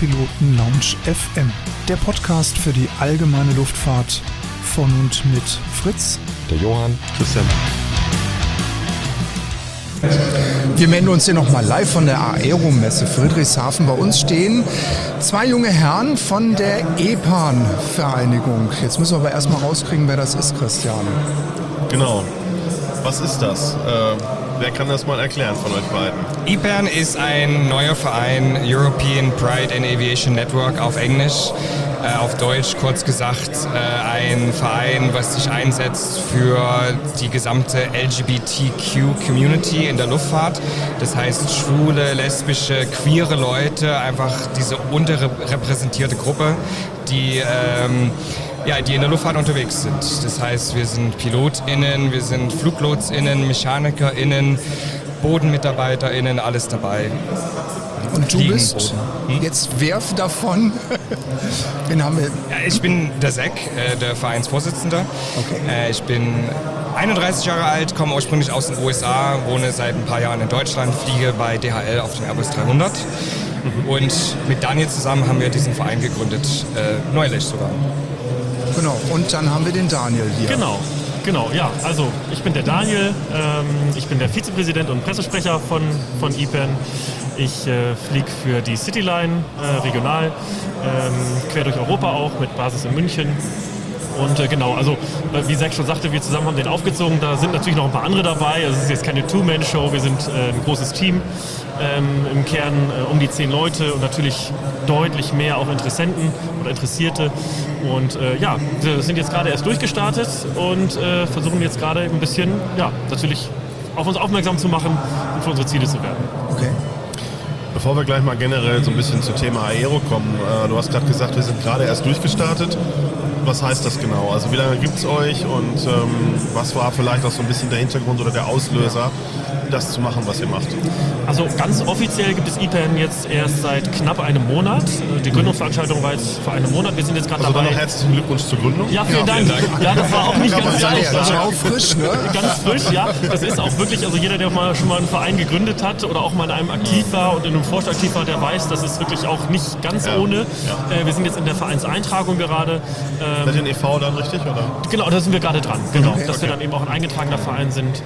Piloten Lounge FM, der Podcast für die allgemeine Luftfahrt von und mit Fritz, der Johann, Christian. Wir melden uns hier nochmal live von der Aero-Messe Friedrichshafen. Bei uns stehen zwei junge Herren von der EPAN-Vereinigung. Jetzt müssen wir aber erstmal rauskriegen, wer das ist, Christian. Genau. Was ist das? Wer kann das mal erklären von euch beiden? EPAN ist ein neuer Verein, European Pride in Aviation Network auf Englisch. Auf Deutsch kurz gesagt ein Verein, was sich einsetzt für die gesamte LGBTQ-Community in der Luftfahrt. Das heißt schwule, lesbische, queere Leute, einfach diese unterrepräsentierte Gruppe, die in der Luftfahrt unterwegs sind. Das heißt, wir sind PilotInnen, wir sind FluglotSInnen, MechanikerInnen, BodenmitarbeiterInnen, alles dabei. Und du bist jetzt wer davon? Wen haben wir? Ja, ich bin der Zack, der Vereinsvorsitzende. Okay. Ich bin 31 Jahre alt, komme ursprünglich aus den USA, wohne seit ein paar Jahren in Deutschland, fliege bei DHL auf den Airbus 300. Und mit Daniel zusammen haben wir diesen Verein gegründet, neulich sogar. Genau, und dann haben wir den Daniel hier. Genau, ja. Also ich bin der Daniel, ich bin der Vizepräsident und Pressesprecher von EPAN. Ich fliege für die Cityline regional, quer durch Europa auch, mit Basis in München. Und genau, also wie Zack schon sagte, wir zusammen haben den aufgezogen. Da sind natürlich noch ein paar andere dabei. Also es ist jetzt keine Two-Man-Show, wir sind ein großes Team. Im Kern um die 10 Leute und natürlich deutlich mehr auch Interessenten oder Interessierte. Und wir sind jetzt gerade erst durchgestartet und versuchen jetzt gerade ein bisschen, natürlich auf uns aufmerksam zu machen und für unsere Ziele zu werden. Okay. Bevor wir gleich mal generell so ein bisschen zum Thema Aero kommen, du hast gerade gesagt, wir sind gerade erst durchgestartet. Was heißt das genau? Also wie lange gibt es euch und was war vielleicht auch so ein bisschen der Hintergrund oder der Auslöser, das zu machen, was ihr macht? Also ganz offiziell gibt es EPAN jetzt erst seit knapp einem Monat. Die Gründungsveranstaltung war jetzt vor einem Monat. Wir sind jetzt gerade dabei. Also dann herzlichen Glückwunsch zur Gründung. Ja, vielen Dank. Ja, das war auch nicht ganz leicht. Auch frisch, ne? Ganz frisch, ja. Das ist auch wirklich, also jeder, der schon mal einen Verein gegründet hat oder auch mal in einem aktiv war und in einem Vorstand aktiv war, der weiß, das ist wirklich auch nicht ganz ohne. Ja. Wir sind jetzt in der Vereinseintragung gerade. Seid ihr in e.V. dann richtig, oder? Genau, da sind wir gerade dran. Genau, Okay. dass wir dann eben auch ein eingetragener Verein sind.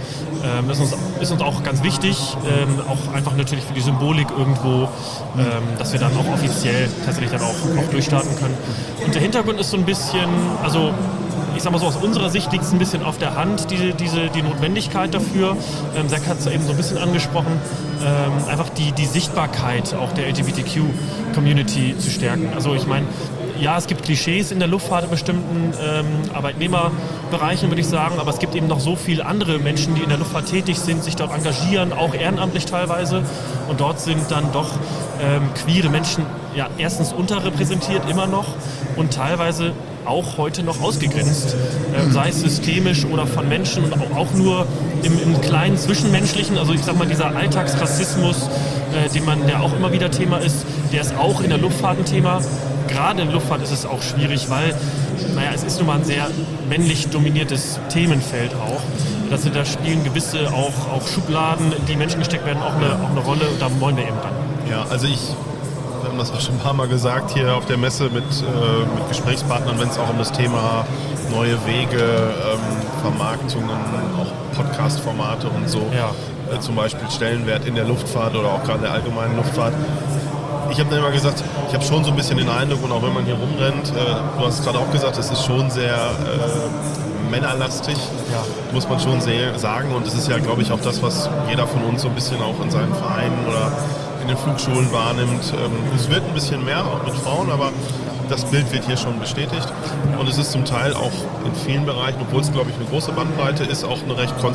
Ist uns auch ganz wichtig, auch einfach natürlich für die Symbolik irgendwo, dass wir dann auch offiziell tatsächlich dann auch durchstarten können. Und der Hintergrund ist so ein bisschen, also ich sag mal so, aus unserer Sicht liegt es ein bisschen auf der Hand, die Notwendigkeit dafür. Zack hat es eben so ein bisschen angesprochen, einfach die Sichtbarkeit auch der LGBTQ-Community zu stärken. Also ich meine, ja, es gibt Klischees in der Luftfahrt in bestimmten Arbeitnehmerbereichen, würde ich sagen, aber es gibt eben noch so viele andere Menschen, die in der Luftfahrt tätig sind, sich dort engagieren, auch ehrenamtlich teilweise. Und dort sind dann doch queere Menschen erstens unterrepräsentiert immer noch und teilweise auch heute noch ausgegrenzt, sei es systemisch oder von Menschen und auch nur im kleinen Zwischenmenschlichen. Also ich sag mal, dieser Alltagsrassismus, der auch immer wieder Thema ist, der ist auch in der Luftfahrt ein Thema. Gerade in der Luftfahrt ist es auch schwierig, weil es ist nun mal ein sehr männlich dominiertes Themenfeld auch. Da spielen gewisse auch Schubladen, in die Menschen gesteckt werden, auch eine Rolle und da wollen wir eben ran. Ja, also wir haben das auch schon ein paar Mal gesagt hier auf der Messe mit Gesprächspartnern, wenn es auch um das Thema neue Wege, Vermarktungen, auch Podcast-Formate und so, zum Beispiel Stellenwert in der Luftfahrt oder auch gerade der allgemeinen Luftfahrt. Ich habe dann immer gesagt, ich habe schon so ein bisschen den Eindruck, und auch wenn man hier rumrennt, du hast es gerade auch gesagt, es ist schon sehr männerlastig, muss man schon sagen. Und es ist ja, glaube ich, auch das, was jeder von uns so ein bisschen auch in seinen Vereinen oder in den Flugschulen wahrnimmt. Es wird ein bisschen mehr, auch mit Frauen, aber das Bild wird hier schon bestätigt. Und es ist zum Teil auch in vielen Bereichen, obwohl es, glaube ich, eine große Bandbreite ist, auch eine recht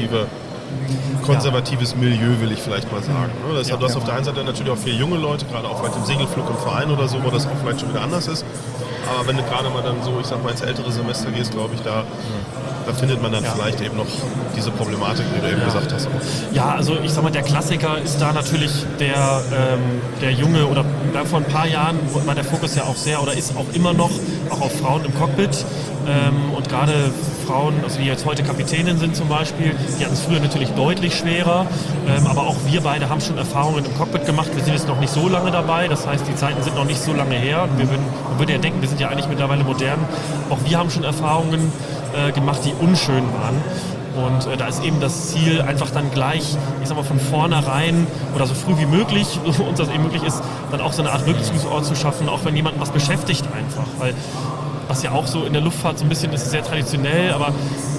konservatives Milieu, will ich vielleicht mal sagen. Du hast auf der einen Seite natürlich auch viele junge Leute, gerade auch vielleicht im Segelflug im Verein oder so, wo das auch vielleicht schon wieder anders ist. Aber wenn du gerade mal dann so, ich sag mal, ins ältere Semester gehst, glaube ich, da findet man dann vielleicht eben noch diese Problematik, wie du eben gesagt hast. Ja, also ich sag mal, der Klassiker ist da natürlich der Junge, oder vor ein paar Jahren war der Fokus ja auch sehr, oder ist auch immer noch, auch auf Frauen im Cockpit. Und gerade Frauen, also die jetzt heute Kapitänin sind zum Beispiel, die hatten es früher natürlich deutlich schwerer. Aber auch wir beide haben schon Erfahrungen im Cockpit gemacht. Wir sind jetzt noch nicht so lange dabei. Das heißt, die Zeiten sind noch nicht so lange her. Man würde ja denken, wir sind ja eigentlich mittlerweile modern. Auch wir haben schon Erfahrungen gemacht, die unschön waren. Und da ist eben das Ziel, einfach dann gleich, ich sag mal, von vornherein oder so früh wie möglich, so uns das eben möglich ist, dann auch so eine Art Rückzugsort zu schaffen, auch wenn jemanden was beschäftigt einfach. Weil was ja auch so in der Luftfahrt so ein bisschen ist, sehr traditionell, aber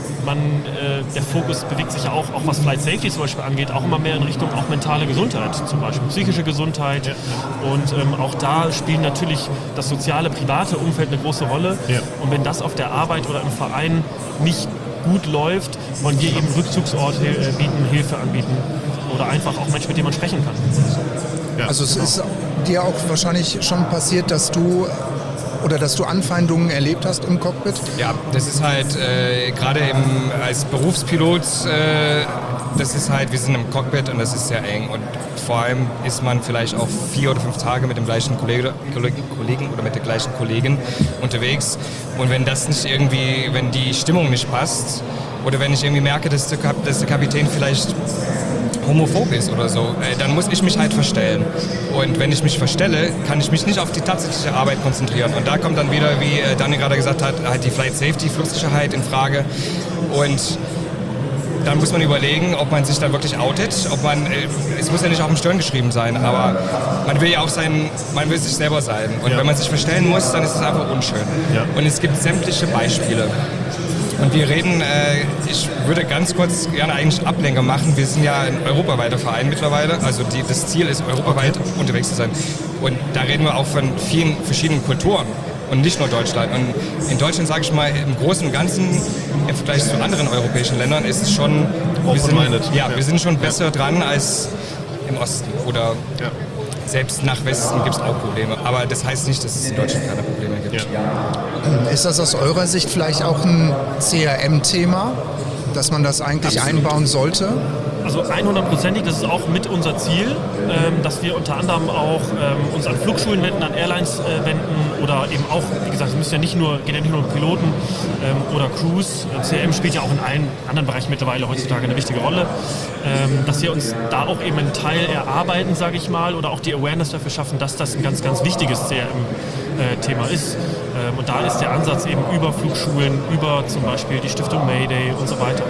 der Fokus bewegt sich ja auch was Flight Safety zum Beispiel angeht, auch immer mehr in Richtung auch mentale Gesundheit, zum Beispiel psychische Gesundheit. Ja. Und auch da spielt natürlich das soziale, private Umfeld eine große Rolle. Ja. Und wenn das auf der Arbeit oder im Verein nicht gut läuft, wollen wir eben Rückzugsort bieten, Hilfe anbieten oder einfach auch Menschen, mit denen man sprechen kann. Ja, also es ist dir auch wahrscheinlich schon passiert, dass du Anfeindungen erlebt hast im Cockpit? Ja, das ist halt gerade als Berufspilot, das ist halt, wir sind im Cockpit und das ist sehr eng und vor allem ist man vielleicht auch 4 oder 5 Tage mit dem gleichen Kollegen oder mit der gleichen Kollegin unterwegs und wenn das nicht irgendwie, wenn die Stimmung nicht passt oder wenn ich irgendwie merke, dass der Kapitän vielleicht homophob ist oder so, dann muss ich mich halt verstellen. Und wenn ich mich verstelle, kann ich mich nicht auf die tatsächliche Arbeit konzentrieren. Und da kommt dann wieder, wie Daniel gerade gesagt hat, halt die Flight Safety, Flugsicherheit in Frage. Und dann muss man überlegen, ob man sich da wirklich outet, es muss ja nicht auf dem Stirn geschrieben sein, aber man will ja auch man will sich selber sein. Und wenn man sich verstellen muss, dann ist es einfach unschön. Ja. Und es gibt sämtliche Beispiele. Und wir reden, ich würde ganz kurz gerne eigentlich Ablenker machen. Wir sind ja ein europaweiter Verein mittlerweile. Also das Ziel ist, europaweit unterwegs zu sein. Und da reden wir auch von vielen verschiedenen Kulturen und nicht nur Deutschland. Und in Deutschland, sage ich mal, im Großen und Ganzen, im Vergleich zu anderen europäischen Ländern, ist es schon, wir sind schon besser dran als im Osten. Oder selbst nach Westen gibt es auch Probleme. Aber das heißt nicht, dass es in Deutschland keine Probleme gibt. Ja. Ist das aus eurer Sicht vielleicht auch ein CRM-Thema, dass man das eigentlich einbauen sollte? Also 100%ig, das ist auch mit unser Ziel, dass wir unter anderem auch uns an Flugschulen wenden, an Airlines wenden oder eben auch, wie gesagt, es geht ja nicht nur um Piloten oder Crews. CRM spielt ja auch in allen anderen Bereichen mittlerweile heutzutage eine wichtige Rolle, dass wir uns da auch eben einen Teil erarbeiten, sage ich mal, oder auch die Awareness dafür schaffen, dass das ein ganz, ganz wichtiges CRM-Thema ist. Und da ist der Ansatz eben über Flugschulen, über zum Beispiel die Stiftung Mayday und so weiter,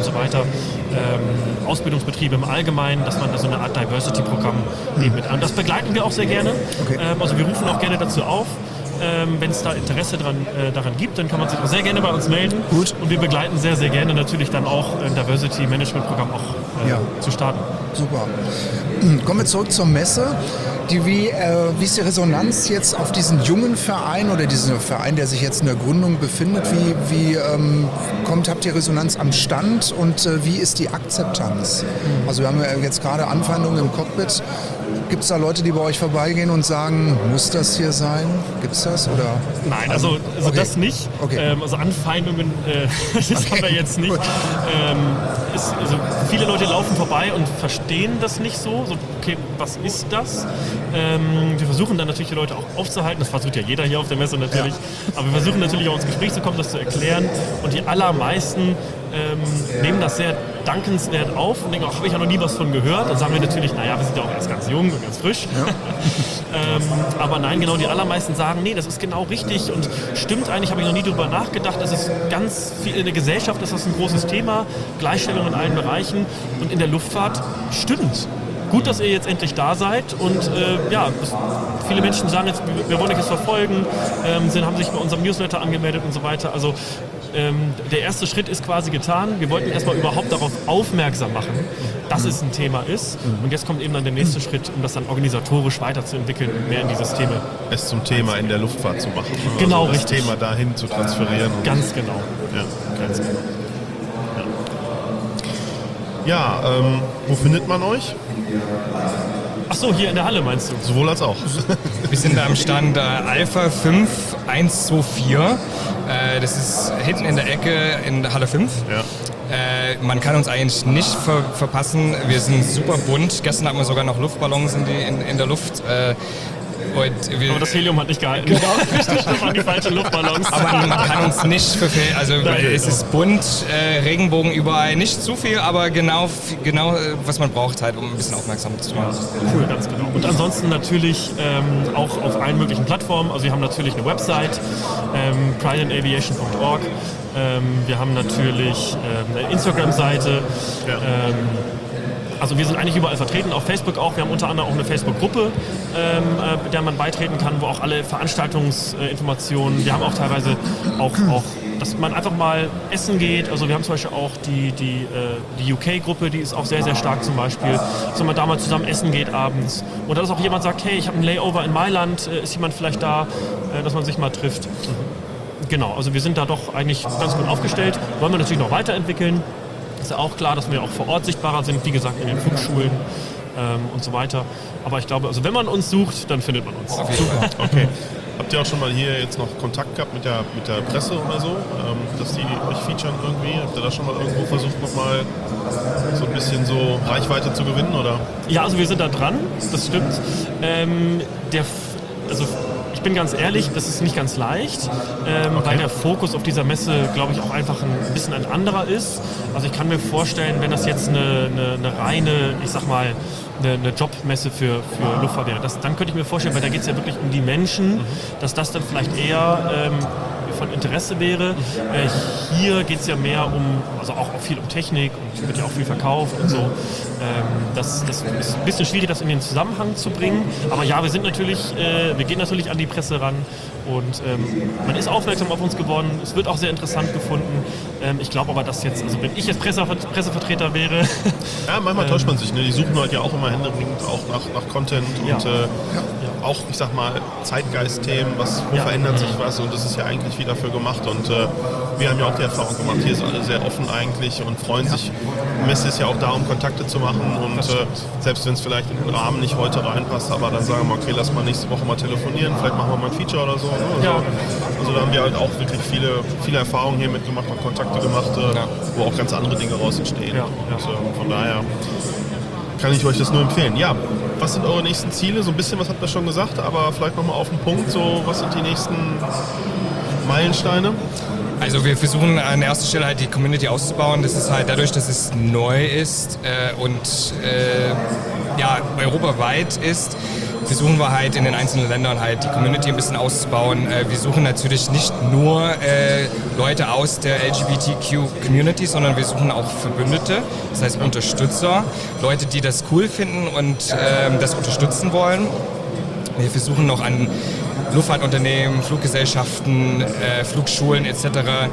Ausbildungsbetriebe im Allgemeinen, dass man da so eine Art Diversity-Programm eben mit an. Das begleiten wir auch sehr gerne. Okay. Also wir rufen auch gerne dazu auf. Wenn es da Interesse daran gibt, dann kann man sich auch sehr gerne bei uns melden. Gut. Und wir begleiten sehr, sehr gerne natürlich dann auch ein Diversity-Management-Programm auch zu starten. Super. Kommen wir zurück zur Messe. Wie ist die Resonanz jetzt auf diesen jungen Verein oder diesen Verein, der sich jetzt in der Gründung befindet? Habt ihr Resonanz am Stand und wie ist die Akzeptanz? Also wir haben ja jetzt gerade Anfeindungen im Cockpit. Gibt es da Leute, die bei euch vorbeigehen und sagen, muss das hier sein? Gibt es das? Oder? Nein, also das nicht. Okay. Also Anfeindungen, das haben wir jetzt nicht. Viele Leute laufen vorbei und verstehen das nicht so. Okay, was ist das? Wir versuchen dann natürlich die Leute auch aufzuhalten. Das versucht ja jeder hier auf der Messe natürlich. Ja. Aber wir versuchen natürlich auch ins Gespräch zu kommen, das zu erklären. Und die allermeisten nehmen das sehr dankenswert auf und denken, habe ich ja noch nie was von gehört. Dann sagen wir natürlich, naja, wir sind ja auch erst ganz jung und ganz frisch. Ja. Aber nein, genau, die allermeisten sagen, nee, das ist genau richtig und stimmt eigentlich, habe ich noch nie drüber nachgedacht. Das ist ganz viel in der Gesellschaft, ist das ein großes Thema, Gleichstellung in allen Bereichen und in der Luftfahrt stimmt. Gut, dass ihr jetzt endlich da seid und viele Menschen sagen jetzt, wir wollen euch jetzt verfolgen, haben sich bei unserem Newsletter angemeldet und so weiter. Also der erste Schritt ist quasi getan. Wir wollten erstmal überhaupt darauf aufmerksam machen, dass es ein Thema ist. Und jetzt kommt eben dann der nächste Schritt, um das dann organisatorisch weiterzuentwickeln und mehr in dieses Thema. Es zum Thema in der Luftfahrt zu machen. Genau, also das richtig. Thema dahin zu transferieren. Ganz genau. Ja, ganz genau. Ja, wo findet man euch? Ach so, hier in der Halle meinst du? Sowohl als auch. Wir sind am Stand Alpha 5124. Das ist hinten in der Ecke in der Halle 5. Ja. Man kann uns eigentlich nicht verpassen. Wir sind super bunt. Gestern hatten wir sogar noch Luftballons in der Luft. Und aber das Helium hat nicht gehalten. Genau, richtig. Das waren die falschen Luftballons. Aber man kann uns nicht verfehlen. Also es ist bunt, Regenbogen überall. Nicht zu viel, aber genau, was man braucht halt, um ein bisschen aufmerksam zu machen. Cool, ganz genau. Und ansonsten natürlich auch auf allen möglichen Plattformen. Also wir haben natürlich eine Website, prideandaviation.org. Wir haben natürlich eine Instagram-Seite. Ja. Also wir sind eigentlich überall vertreten, auf Facebook auch. Wir haben unter anderem auch eine Facebook-Gruppe, der man beitreten kann, wo auch alle Veranstaltungsinformationen, wir haben auch teilweise auch, dass man einfach mal essen geht. Also wir haben zum Beispiel auch die UK-Gruppe, die ist auch sehr, sehr stark zum Beispiel, dass man da mal zusammen essen geht abends. Und dass auch jemand sagt, hey, ich habe einen Layover in Mailand, ist jemand vielleicht da, dass man sich mal trifft. Genau, also wir sind da doch eigentlich ganz gut aufgestellt. Wollen wir natürlich noch weiterentwickeln. Ist ja auch klar, dass wir auch vor Ort sichtbarer sind, wie gesagt, in den Flugschulen und so weiter. Aber ich glaube, also wenn man uns sucht, dann findet man uns. Super, okay. Habt ihr auch schon mal hier jetzt noch Kontakt gehabt mit der Presse oder so, dass die euch featuren irgendwie? Habt ihr da schon mal irgendwo versucht, nochmal so ein bisschen so Reichweite zu gewinnen, oder? Ja, also wir sind da dran, das stimmt. Ich bin ganz ehrlich, das ist nicht ganz leicht, weil der Fokus auf dieser Messe, glaube ich, auch einfach ein bisschen ein anderer ist. Also ich kann mir vorstellen, wenn das jetzt eine reine, ich sag mal, eine Jobmesse für Luftfahrt wäre, dann könnte ich mir vorstellen, weil da geht es ja wirklich um die Menschen, dass das dann vielleicht eher von Interesse wäre. Hier geht es ja mehr also auch viel um Technik und wird ja auch viel verkauft und so. Das ist ein bisschen schwierig, das in den Zusammenhang zu bringen. Aber ja, wir gehen natürlich an die Presse ran und man ist aufmerksam auf uns geworden. Es wird auch sehr interessant gefunden. Ich glaube aber, dass jetzt, also wenn ich jetzt Pressevertreter wäre... Ja, manchmal täuscht man sich. Ne? Die suchen halt ja auch immer händeringend auch nach Content und auch, ich sag mal, Zeitgeist-Themen, wo verändert sich was, und das ist ja eigentlich viel dafür gemacht, und wir haben ja auch die Erfahrung gemacht, hier sind alle sehr offen eigentlich und freuen sich. Die Messe ist ja auch da, um Kontakte zu machen, und selbst wenn es vielleicht in den Rahmen nicht heute reinpasst, aber dann sagen wir, okay, lass mal nächste Woche mal telefonieren, vielleicht machen wir mal ein Feature oder so. Ne? Also da haben wir halt auch wirklich viele Erfahrungen hier mitgemacht und Kontakte gemacht, wo auch ganz andere Dinge raus entstehen. Und von daher kann ich euch das nur empfehlen. Ja, was sind eure nächsten Ziele? So ein bisschen was habt ihr schon gesagt, aber vielleicht nochmal auf den Punkt, so was sind die nächsten Meilensteine? Also wir versuchen an erster Stelle halt die Community auszubauen. Das ist halt dadurch, dass es neu ist und europaweit ist, versuchen wir halt in den einzelnen Ländern halt die Community ein bisschen auszubauen. Wir suchen natürlich nicht nur Leute aus der LGBTQ-Community, sondern wir suchen auch Verbündete, das heißt Unterstützer, Leute, die das cool finden und das unterstützen wollen. Wir versuchen noch an Luftfahrtunternehmen, Fluggesellschaften, Flugschulen etc.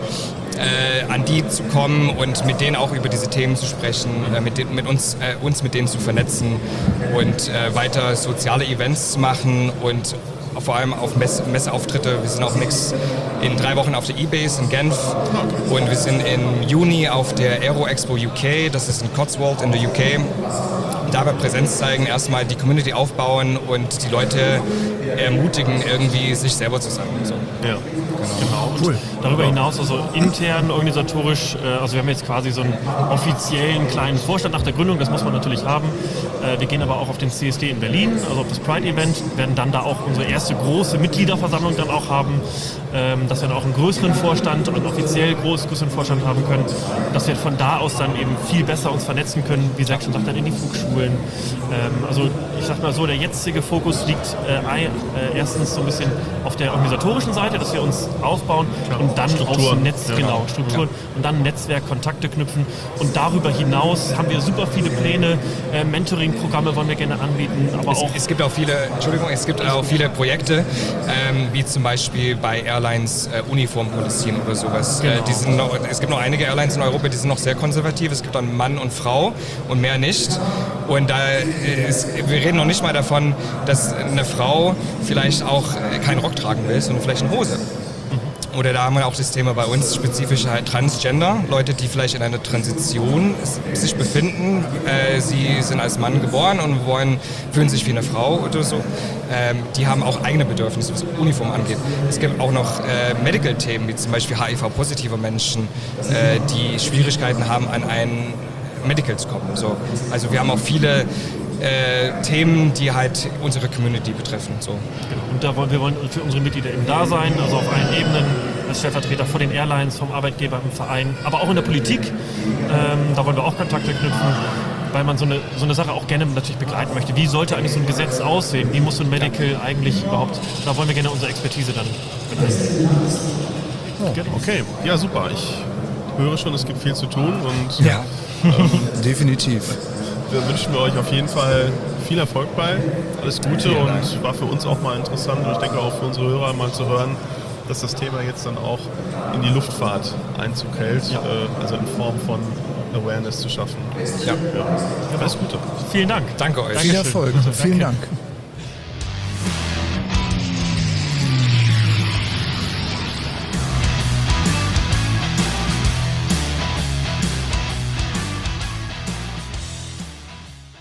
An die zu kommen und mit denen auch über diese Themen zu sprechen, uns mit denen zu vernetzen und weiter soziale Events zu machen und vor allem auf Messeauftritte. Wir sind auch in 3 Wochen auf der E-Base in Genf und wir sind im Juni auf der Aero Expo UK, das ist in Cotswold in der UK. Da wir Präsenz zeigen, erstmal die Community aufbauen und die Leute ermutigen, irgendwie sich selber zu sein. So. Ja, genau. Cool. Darüber hinaus, also intern, organisatorisch, also wir haben jetzt quasi so einen offiziellen kleinen Vorstand nach der Gründung, das muss man natürlich haben. Wir gehen aber auch auf den CSD in Berlin, also auf das Pride-Event, werden dann da auch unsere erste große Mitgliederversammlung dann auch haben, dass wir dann auch einen größeren Vorstand und offiziell größeren Vorstand haben können, dass wir von da aus dann eben viel besser uns vernetzen können, wie Zach schon sagt, dann in die Flugschulen. Also ich sag mal so, der jetzige Fokus liegt erstens so ein bisschen auf der organisatorischen Seite, dass wir uns aufbauen und dann Strukturen. Strukturen und dann Netzwerk, Kontakte knüpfen, und darüber hinaus haben wir super viele Pläne, Mentoring-Programme wollen wir gerne anbieten, aber es gibt auch viele Projekte, wie zum Beispiel bei Airlines Uniformpolicien oder sowas. Genau. Es gibt noch einige Airlines in Europa, die sind noch sehr konservativ. Es gibt dann Mann und Frau und mehr nicht. Und wir reden noch nicht mal davon, dass eine Frau vielleicht auch keinen Rock tragen will, sondern vielleicht eine Hose. Oder da haben wir auch das Thema bei uns, spezifisch halt Transgender, Leute, die vielleicht in einer Transition sich befinden. Sie sind als Mann geboren und fühlen sich wie eine Frau oder so. Die haben auch eigene Bedürfnisse, was Uniform angeht. Es gibt auch noch Medical-Themen, wie zum Beispiel HIV-positive Menschen, die Schwierigkeiten haben, an einen Medical zu kommen. So. Also wir haben auch viele Themen, die halt unsere Community betreffen. So. Genau. Und wir wollen für unsere Mitglieder eben da sein, also auf allen Ebenen, als Stellvertreter vor den Airlines, vom Arbeitgeber im Verein, aber auch in der Politik. Da wollen wir auch Kontakte knüpfen, weil man so eine Sache auch gerne natürlich begleiten möchte. Wie sollte eigentlich so ein Gesetz aussehen? Wie muss so ein Medical eigentlich überhaupt, da wollen wir gerne unsere Expertise dann benutzen. Okay, ja super. Ich höre schon, es gibt viel zu tun und definitiv. wir wünschen euch auf jeden Fall viel Erfolg bei. Alles Gute und war für uns auch mal interessant und ich denke auch für unsere Hörer mal zu hören, dass das Thema jetzt dann auch in die Luftfahrt Einzug hält, also in Form von Awareness zu schaffen. Ja. Alles Gute. Vielen Dank. Danke euch. Viel Erfolg. Vielen Dank.